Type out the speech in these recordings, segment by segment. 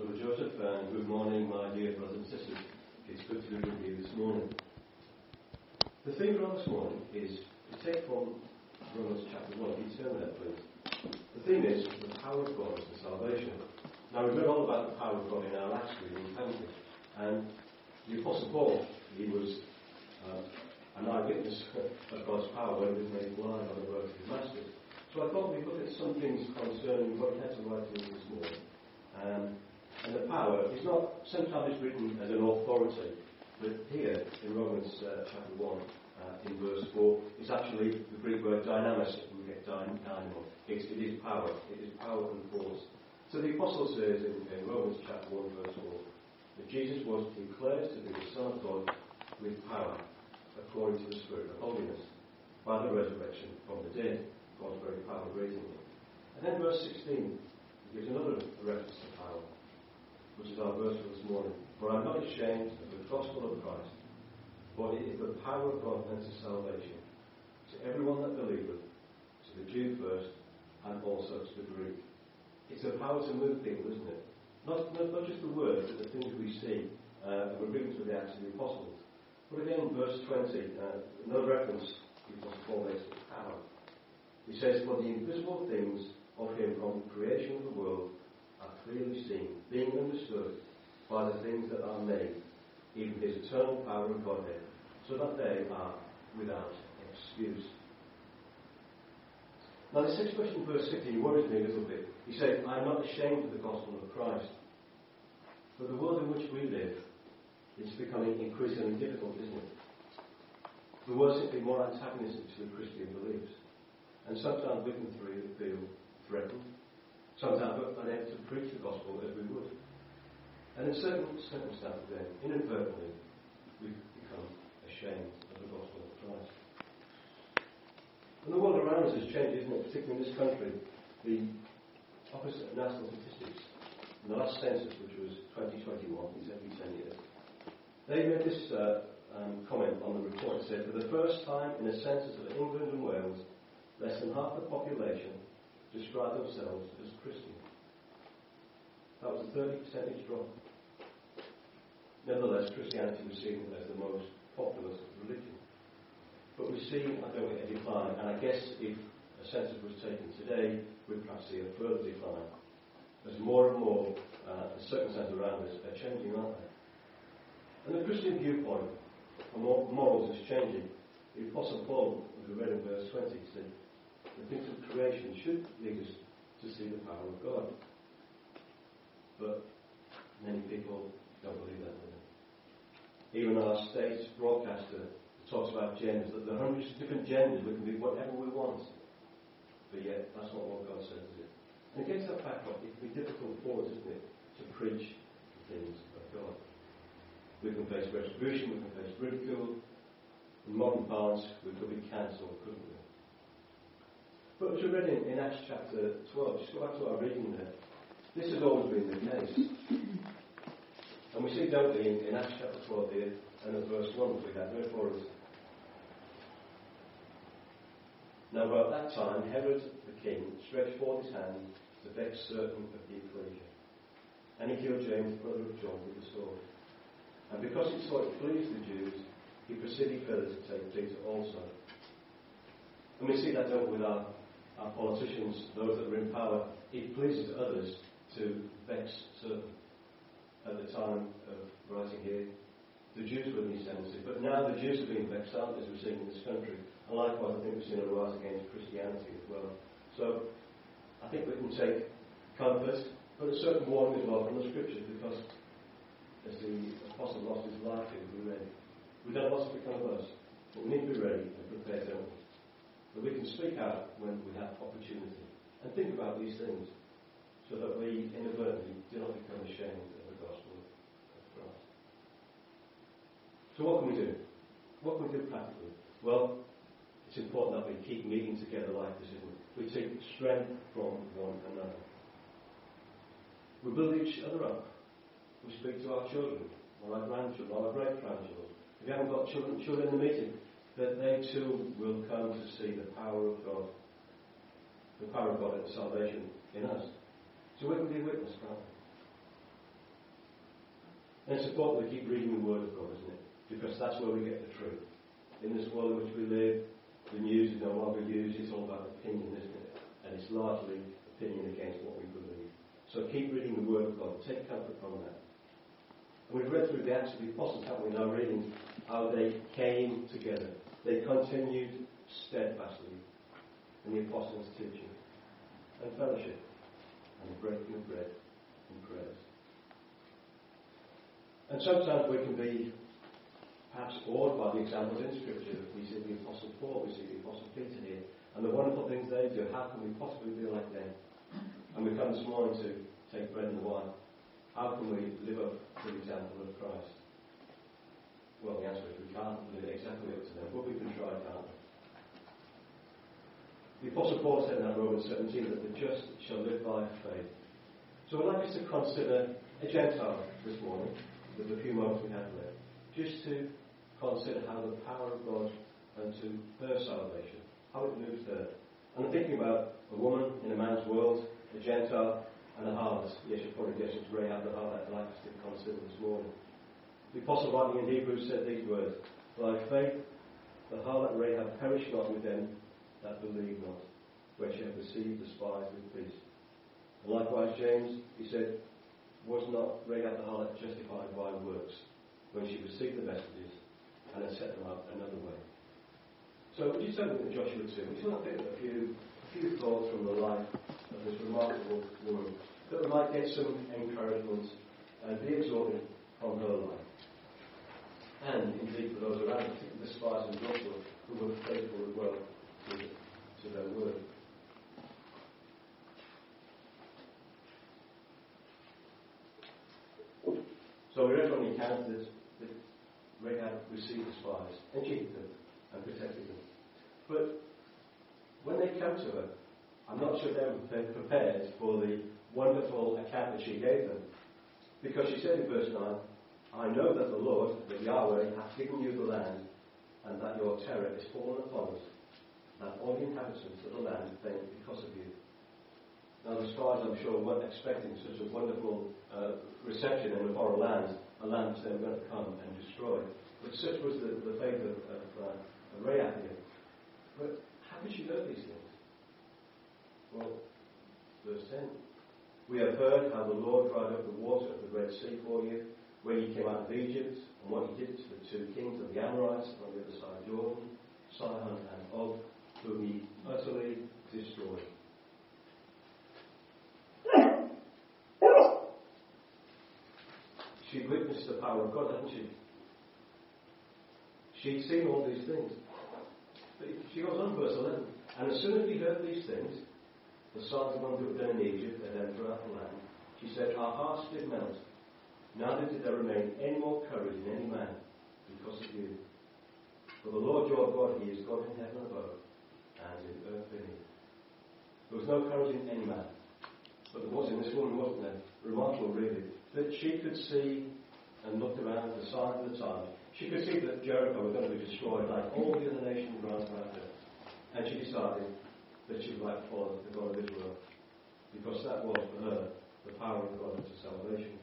Brother Joseph, and good morning, my dear brothers and sisters. It's good to be with you this morning. The theme for this morning is to take from Romans chapter 1. If you turn there, please. The theme is the power of God to salvation. Now, we've read all about the power of God in our last reading, haven't we? And the Apostle Paul, he was an eyewitness of God's power when he was made blind by the word of his master. So I thought we'd look at some things concerning what he had to write to us this morning. And the power is not sometimes written as an authority, but here in Romans chapter 1, in verse 4, it's actually the Greek word dynamis. We get dynamo. It is power. It is power and force. So the Apostle says in Romans chapter 1, verse 4, that Jesus was declared to be the Son of God with power, according to the Spirit of holiness, by the resurrection from the dead. God's very power raising him. And then verse 16 gives another reference to power, which is our verse for this morning. For I'm not ashamed of the gospel of Christ, for it is the power of God unto salvation, to everyone that believeth, to the Jew first, and also to the Greek. It's a power to move people, isn't it? Not just the words, but the things we see in agreement with the Acts of the Apostles. But again, verse 20, another reference to the Apostle Paul makes to power. He says, for the invisible things of him from the creation of the world are clearly seen, being understood by the things that are made, even his eternal power and Godhead, so that they are without excuse. Now this expression in verse 15 worries me a little bit. He said, I am not ashamed of the gospel of Christ. But the world in which we live is becoming increasingly difficult, isn't it? The world simply more antagonistic to the Christian beliefs. And sometimes we can feel threatened. Sometimes we're unable to preach the gospel as we would. And in certain circumstances then, inadvertently, we become ashamed of the gospel of Christ. And the world around us has changed, isn't it? Particularly in this country. The Office of National Statistics, in the last census, which was 2021, it's every 10 years, they made this comment on the report. It said, for the first time in a census of England and Wales, less than half the population describe themselves as Christian. That was a 30% drop. Nevertheless, Christianity was seen as the most populous religion. But we see, I think, a decline, and I guess if a census was taken today, we'd perhaps see a further decline. As more and more the circumstances around us are changing, aren't they? And the Christian viewpoint on morals is changing. The Apostle Paul, as we read in verse 20, said, the things of creation should lead us to see the power of God. But many people don't believe that, do they? Even our state broadcaster talks about genders, that there are hundreds of different genders, we can be whatever we want. But yet, that's not what God says, is it? And against that backdrop, it can be difficult for us, isn't it, to preach the things of God. We can face retribution, we can face ridicule. In modern parlance, we could be cancelled, couldn't we? But as we read in Acts chapter 12, just go back to our reading there. This has always been the case. And we see, don't we, in Acts chapter 12 here, and at verse 1 that we have read for us. Now, at that time, Herod the king stretched forth his hand to vex certain of the ecclesia. And he killed James, brother of John, with the sword. And because he saw it pleased the Jews, he proceeded further to take Peter also. And we see that, don't we, with our politicians, those that are in power. It pleases others to vex certain. At the time of writing here, the Jews were in the ascendancy, but now the Jews are being vexed out, as we're seeing in this country. And likewise, I think we've seen a rise against Christianity as well. So, I think we can take comfort, but a certain warning as well from the Scriptures, because as the Apostle lost his life here, we read, we don't want to become of us, but we need to be ready and prepared, don't we? But we can speak out when we have opportunity and think about these things so that we inadvertently do not become ashamed of the gospel of Christ. So what can we do? What can we do practically? Well, it's important that we keep meeting together like this, isn't it? We take strength from one another. We build each other up. We speak to our children, or our grandchildren, or our great-grandchildren. If you haven't got children in the meeting, that they too will come to see the power of God and salvation in us. So we can be a witness, can't we? And it's important we keep reading the Word of God, isn't it? Because that's where we get the truth. In this world in which we live, the news is no longer used, it's all about opinion, isn't it? And it's largely opinion against what we believe. So keep reading the Word of God. Take comfort from that. And we've read through the Acts of the Apostles, haven't we, now reading how they came together. They continued steadfastly in the Apostles' teaching and fellowship and the breaking of bread and prayers. And sometimes we can be perhaps awed by the examples in Scripture. We see the Apostle Paul, we see the Apostle Peter here, and the wonderful things they do. How can we possibly be like them? And we come this morning to take bread and wine. How can we live up to the example of Christ? Well, the answer is we can't live exactly up to them, but we can try, can't we? The Apostle Paul said in that Romans 17 that the just shall live by faith. So I'd like us to consider a Gentile this morning, with the few moments we have left, just to consider how the power of God unto her salvation, how it moves her. And I'm thinking about a woman in a man's world, a Gentile, and a harlot. Yes, you probably guess it's Rahab the harlot I'd like us to consider this morning. The Apostle writing in Hebrews said these words, by faith the harlot Rahab perished not with them that believe not, where she had received the spies with peace. And likewise James, he said, was not Rahab the harlot justified by works when she received the messages and had set them up another way? So would you turn with me to Joshua 2? We just want to pick up a few thoughts from the life of this remarkable woman, that we might get some encouragement and be exhorted from her life. And indeed for those around, particularly the spies and Joshua, who were faithful as well to their word. So we read from the account that Rahab received the spies and cheated them and protected them. But when they come to her, I'm not sure they were prepared for the wonderful account that she gave them. Because she said in verse 9, I know that the Lord, that Yahweh, hath given you the land, and that your terror is fallen upon us, that all the inhabitants of the land faint because of you. Now the spies, I'm sure, weren't expecting such a wonderful reception in a foreign land, a land which they were going to come and destroy. But such was the faith of Rahab here. But how could she know these things? Well, verse 10. We have heard how the Lord dried up the water of the Red Sea for you, when you came out of Egypt, and what he did to the two kings of the Amorites on the other side of Jordan, Sihon and Og, whom he utterly destroyed. She witnessed the power of God, hadn't she? She'd seen all these things. But she goes on, verse 11. And as soon as we heard these things, the signs of ones who had been in Egypt and then throughout the land, she said, our hearts did melt. Neither did there remain any more courage in any man because of you. For the Lord your God, he is God in heaven above and in earth beneath. There was no courage in any man. But there was in this woman, wasn't there? Remarkable, really, that she could see and look around the signs of the time. She could see that Jericho was going to be destroyed like all the other nations around her. And she decided that she would like to follow the God of Israel, because that was for her the power of God unto salvation.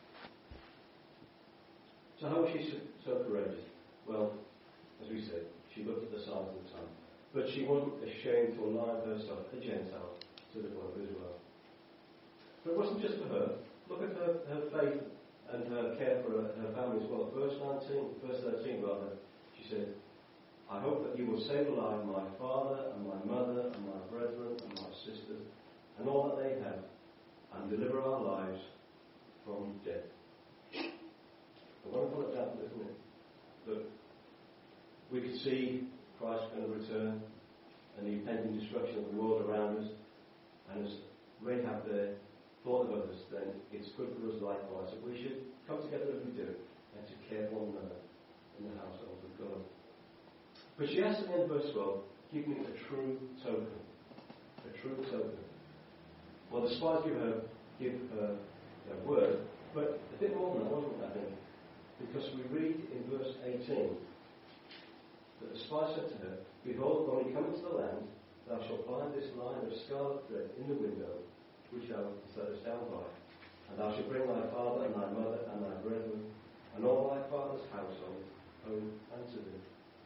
So how was she so courageous? Well, as we said, she looked at the signs of the time. But she wasn't ashamed to align herself, a Gentile, to the God of Israel. But it wasn't just for her. Look at her faith and her care for her family as well. Verse 13 rather, she said, I hope that you will save alive my father and my mother and my brethren and my sisters and all that they have, and deliver our lives from death. A wonderful example, isn't it? That we could see Christ going to return and the impending destruction of the world around us, and as Rahab there thought of others, then it's good for us likewise that we should come together as we do and to care for one another in the household of God. But she asked in verse 12, give me a true token. A true token. Well, the spies give her their word, but a bit more than that, wasn't it, I think? Because we read in verse 18 that the spy said to her, behold, when we come into the land, thou shalt find this line of scarlet thread in the window, which thou settest down by. And thou shalt bring thy father and thy mother and thy brethren, and all thy father's household, home unto thee.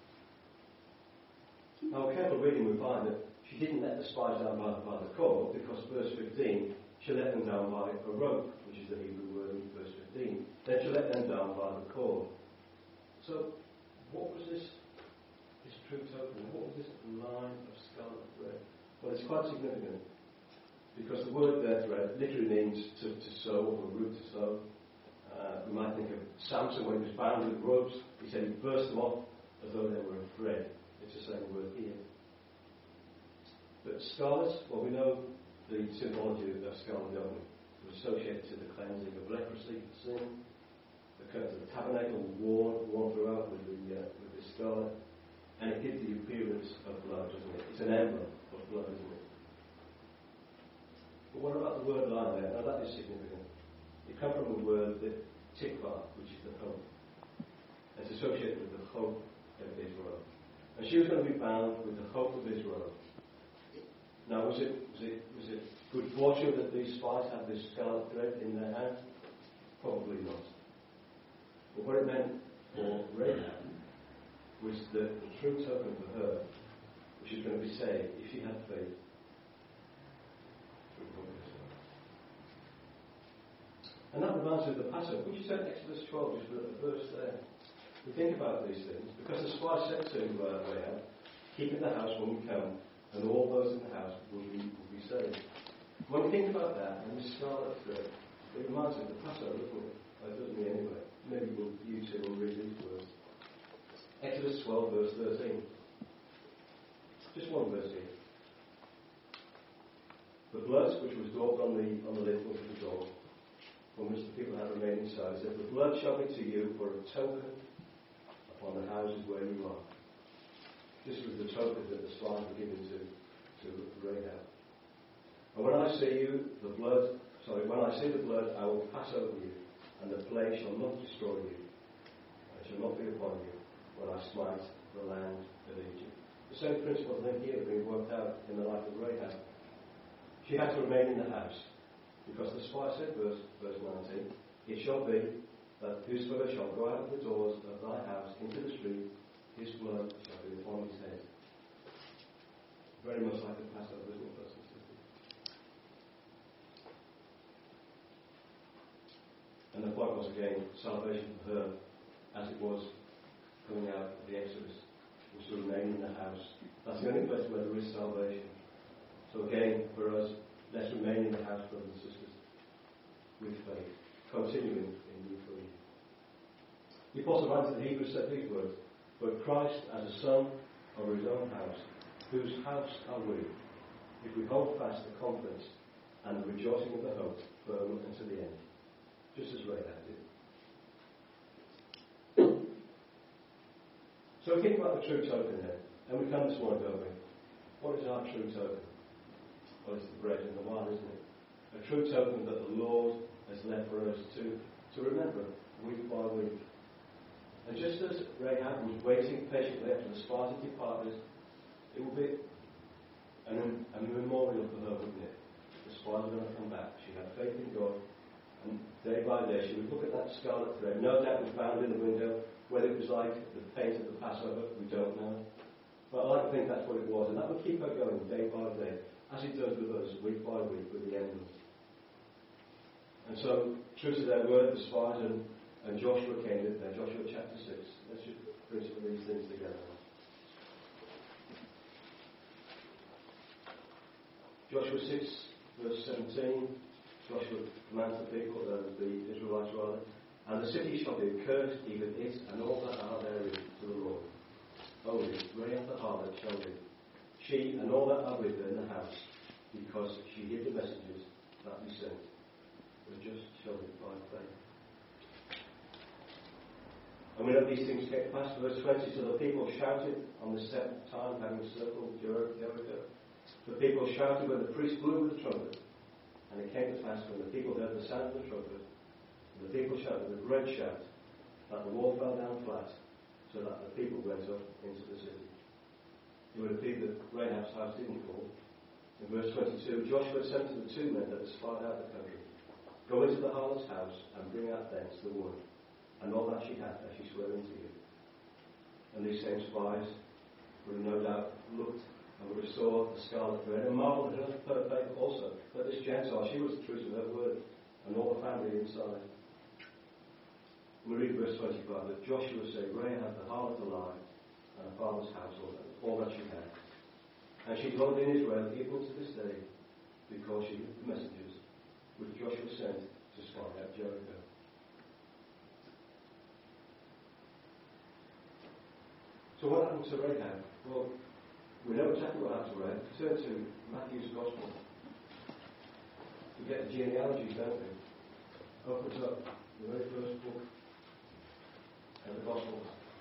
Now, careful reading, we find that she didn't let the spies down by the cord, because verse 15, she let them down by a rope, which is the Hebrew word in verse 15. Then she let them down by the cord. So, what was this true token? What was this line of scarlet thread? Well, it's quite significant, because the word there, thread, literally means to sew, or root to sew. We might think of Samson when he was bound with ropes. He said he burst them off as though they were a thread. It's the same word here. But scarlet, well, we know the symbology of scarlet, don't we? It was associated to the cleansing of leprosy, sin. The curtains of the tabernacle were worn throughout with the scarlet. And it gives the appearance of blood, doesn't it? It's an emblem of blood, isn't it? But what about the word line there? Now that is significant. It comes from the word the tikva, which is the hope. It's associated with the hope of Israel. And she was going to be bound with the hope of Israel. Now, was it good fortune that these spies had this scarlet thread in their hand? Probably not. But what it meant for Rahab was the true token for her, which is going to be saved if she had faith. And that reminds me of the Passover. Would you say Exodus 12, just the verse there? We think about these things, because the spies said to Rahab, keep in the house when we come, and all those in the house will be saved. When we think about that, and the scarlet thread, it reminds us of the Passover, doesn't it? It doesn't me anyway. Maybe you two will read these words. Exodus 12, verse 13. Just one verse here. The blood which was daubed on the lintel of the door, from which the people had remained inside, said, the blood shall be to you for a token upon the houses where you are. This was the token that the spies were given to Rahab. And when I see the blood, I will pass over you, and the plague shall not destroy you, and shall not be upon you, when I smite the land of Egypt. The same principle then here being worked out in the life of Rahab. She had to remain in the house, because the spy said, verse 19, it shall be that whosoever shall go out of the doors of thy house into the street, his blood shall be upon his head. Very much like the Passover, isn't it, brothers and sisters? And the point was again, salvation for her, as it was coming out of the Exodus, was to remain in the house. That's the only place where there is salvation. So again, for us, let's remain in the house, brothers and sisters, with faith, continuing in new freedom. The Apostle writes to the Hebrews said these words, but Christ as a son over his own house, whose house are we, if we hold fast the confidence and the rejoicing of the hope firm unto the end, just as Rahab did. So we think about the true token then, and we come this morning, don't we? What is our true token? Well, it's the bread and the wine, isn't it? A true token that the Lord has left for us to remember week by week. And just as Rahab was waiting patiently after the spies had departed, it will be a memorial for her, wouldn't it? The spies were going to come back. She had faith in God, and day by day she would look at that scarlet thread. No doubt it was bound in the window. Whether it was like the paint of the Passover, we don't know. But I like to think that's what it was, and that would keep her going day by day, as it does with us, week by week, with the emblems. And so, true to their word, the spies and Joshua came in there, Joshua chapter 6. Let's just bring some of these things together. Joshua 6, verse 17, Joshua commands the people, the Israelites rather, and the city shall be accursed, even it and all that are therein, to the Lord. Only Rahab the harlot shall be, she and all that are with her in the house, because she hid the messages that we sent. The just shall live by faith. And we know these things came past. Verse 20, so the people shouted on the seventh time, having circled Jericho. The people shouted when the priest blew with the trumpet. And it came to pass when the people heard the sound of the trumpet, and the people shouted with a great shout, that the wall fell down flat, so that the people went up into the city. It would appear that Rahab's house didn't fall. In verse 22, Joshua sent to the two men that had spied out the country, Go into the harlot's house and bring out thence the woman, and all that she hath, as she sware unto you. And these same spies would have no doubt looked and would have saw the scarlet thread and marveled at her faith also. But this Gentile, she was true to her word, and all the family inside. We read verse 25 that Joshua said, Rahab the harlot alive, and her father's household, all that she had. And she dwelt in Israel even to this day, because she was the messengers which Joshua sent to spy out Jericho. So what happened to Rahab? Well, we know exactly what happened to Rahab. Turn to Matthew's Gospel. We get the genealogies, don't we? Opens up the very first book of the Gospels.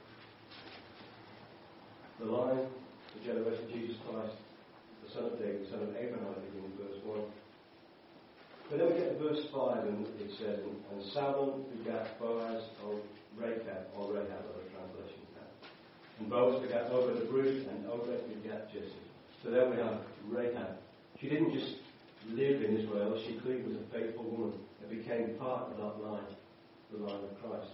The line, the generation of Jesus Christ, the son of David, son of Abraham, in verse 1. But then we get to verse 5, and it says, and Salmon begat Boaz of Rahab, or Rahab, other translations have. And Boaz begat Obed of Ruth, and Obed begat Jesse. So there we have Rahab. She didn't just live in Israel, she clearly was a faithful woman that became part of that line, the line of Christ.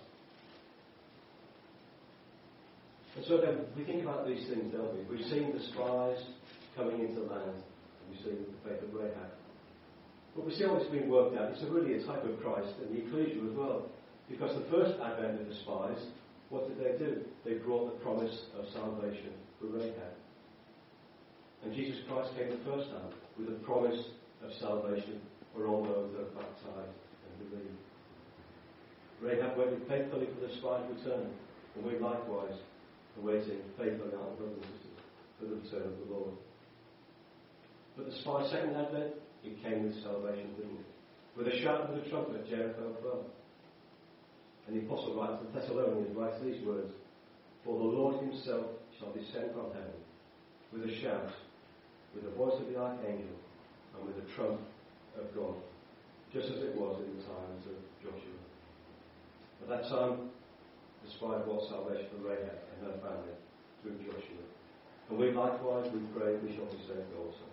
And so then we think about these things, don't we? We've seen the spies coming into the land, and we've seen the faith of Rahab. But we see how it's been worked out. It's really a type of Christ and the ecclesia as well. Because the first advent of the spies, what did they do? They brought the promise of salvation for Rahab. And Jesus Christ came the first time with a promise of salvation for all those that are baptized and believe. Rahab waited faithfully for the spies' return, and we likewise are waiting faithfully, our brothers and sisters, for the return of the Lord. But the spies' second advent, it came with salvation, didn't it? With a shout of the trumpet, Jericho fell. And the apostle writes, the Thessalonians writes these words, for the Lord himself shall descend from heaven with a shout, with the voice of the archangel, and with the trump of God, just as it was in the times of Joshua. At that time, the spy brought salvation for Rahab and her family through Joshua. And we likewise, we pray, we shall be saved also.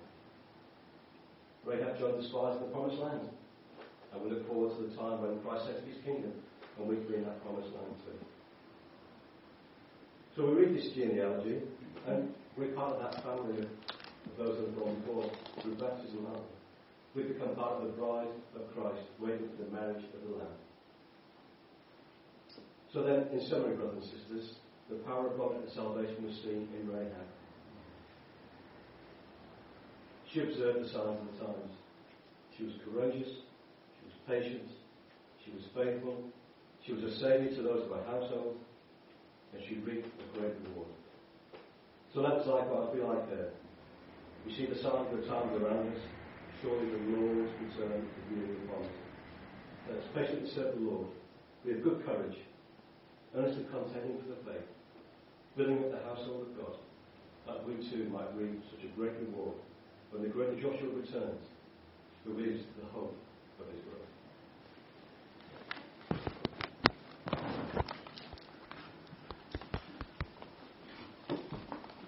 Rahab joined the spies in the promised land. And we look forward to the time when Christ sets his kingdom and we be in that promised land too. So we read this genealogy and we're part of that family of those that have gone before through baptism, aren't we? We've become part of the bride of Christ, waiting for the marriage of the Lamb. So then, in summary, brothers and sisters, the power of God at salvation was seen in Rahab. She observed the signs of the times. She was courageous, she was patient, she was faithful, she was a saviour to those of her household, and she reaped a great reward. So let us likewise be like her. We see the signs of the times around us. Surely the Lord's return is near upon us. Let us patiently serve the Lord. We have good courage, earnestly contending for the faith, building up the household of God, that we too might reap such a great reward when the great Joshua returns, who is the hope of his growth.